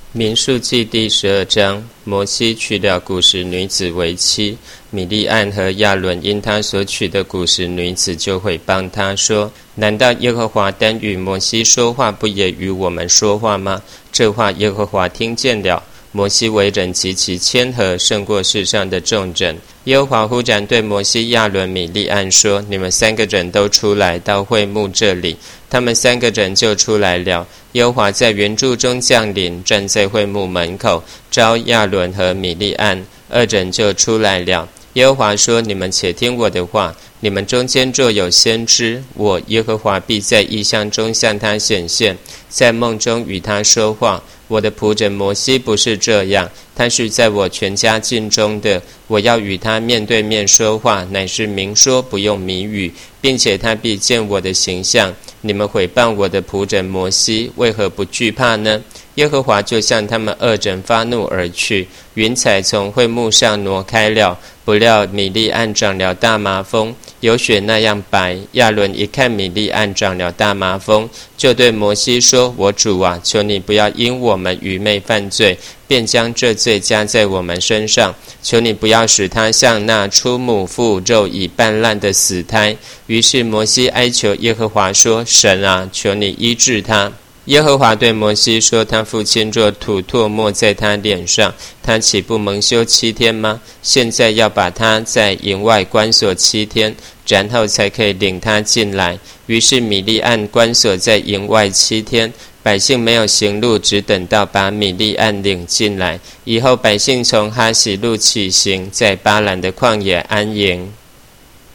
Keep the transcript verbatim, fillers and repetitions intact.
民数记第十二章，摩西娶了古时女子为妻，米利暗和亚伦因他所娶的古时女子就毁谤他说：难道耶和华单与摩西说话，不也与我们说话吗？这话耶和华听见了。摩西为人极其谦和，胜过世上的众人。耶和华忽然对摩西、亚伦、米利暗说：你们三个人都出来到会幕这里。他们三个人就出来了。耶和华在云柱中降临，站在会幕门口，召亚伦和米利暗，二人就出来了。耶和华说：你们且听我的话，你们中间若有先知，我耶和华必在异象中向他显现，在梦中与他说话。我的仆人摩西不是这样，他是在我全家境中的，我要与他面对面说话，乃是明说，不用谜语，并且他必见我的形象。你们毁谤我的仆人摩西，为何不惧怕呢？耶和华就向他们二人发怒而去，云彩从会幕上挪开了。不料米利暗长了大麻风，有雪那样白。亚伦一看米利暗长了大麻风，就对摩西说：我主啊，求你不要因我们愚昧犯罪，便将这罪加在我们身上。求你不要使他像那出母腹肉已半烂的死胎。于是摩西哀求耶和华说：神啊，求你医治他。耶和华对摩西说：他父亲若吐唾沫在他脸上，他岂不蒙羞七天吗？现在要把他在营外关锁七天，然后才可以领他进来。于是米利暗关锁在营外七天，百姓没有行路，只等到把米利暗领进来。以后百姓从哈喜路起行，在巴兰的旷野安营。